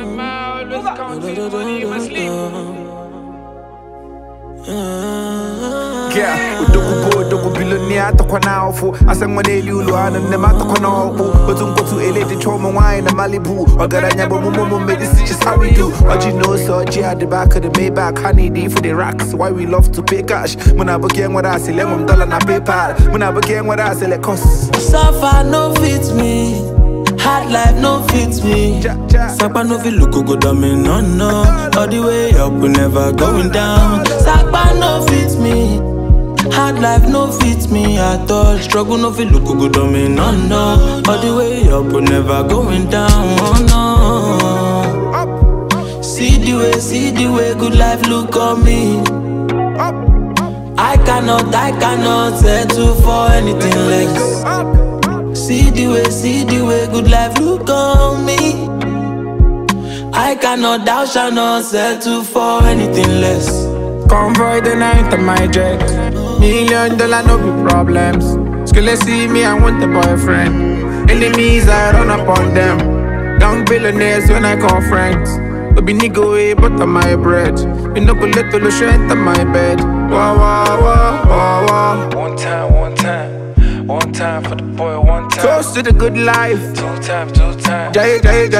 man, always counting money in my sleep. Yeah, udogo billionaire tokwa na ofo asengwane liulu ana nema tokwa na okpo otunko to elete chomo wine na Malibu ogaranya bo mumo this is just how we do. What you know so at the back of the Maybach honey D for the racks why we love to pay cash muna boke what I say lemon dollar na PayPal muna boke what I say let cost suffer no fits me. Hard life no fits me. Sakpa no fit look good on me, no. All the way up, we never going down. Sakpa no fits me. Hard life no fits me at all. Struggle no fit look good on me, no. All the way up, we never going down, oh no. See the way, good life look on me. I cannot settle for anything less. See the way, good life look on me. I cannot, thou shall not settle for anything less. Convoy the night of my jet. $1 million no be problems. Skilla see me, I want a boyfriend. Enemies, I run upon them. Young billionaires when I call friends. But be nigga way, but on my bread. You no go let the strength on my bed. Wah wah wah wah wah. One time for the boy, one time. Toast to the good life. Two times. Jay.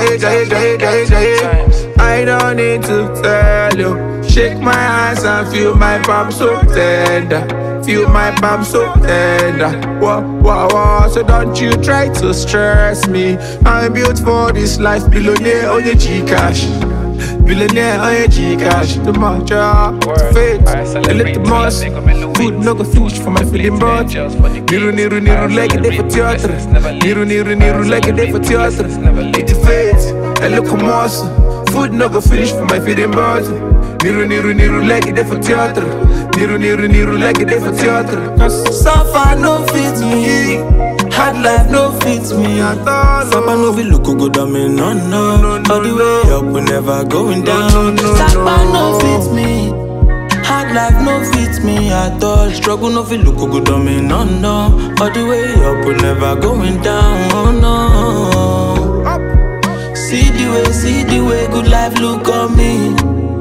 I don't need to tell you. Shake my hands and feel my palm so tender. Feel my palm so tender. Wah. So don't you try to stress me. I'm built for this life. Billionaire on your G-Cash. Billionaire on your G-Cash. The matcha, the faith, a little moss. Food no go finish for my feeling brought. Niru like a day for theater. Niru like a day for theater. Eat the faith, a little moss. Food no go finish for my feeling brought. Niru like a day for theater. Niru like a day for theater. Suffer no fits me. Hard life no fits me at all. Sakpa no fit look good on me, no. All the way up, we never going down. Sakpa no fits me. Hard life no fits me at all. Struggle no fit look good on me, no. All the way up, we never going down, oh no. See the way, good life look on me.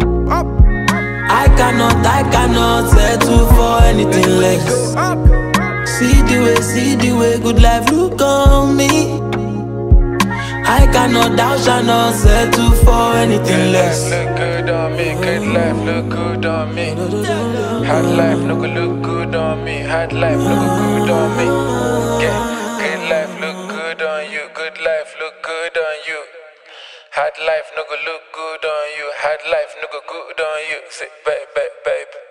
I cannot settle for anything less. See the way, good life look on me. I cannot, thou shall not settle for anything less. Look good on me, good life look good on me. Hard life no go look good on me. Hard life no go good on me. Yeah, good life look good on you. Good life look good on you. Hard life no go look good on you. Hard life no go good on you. Say, babe.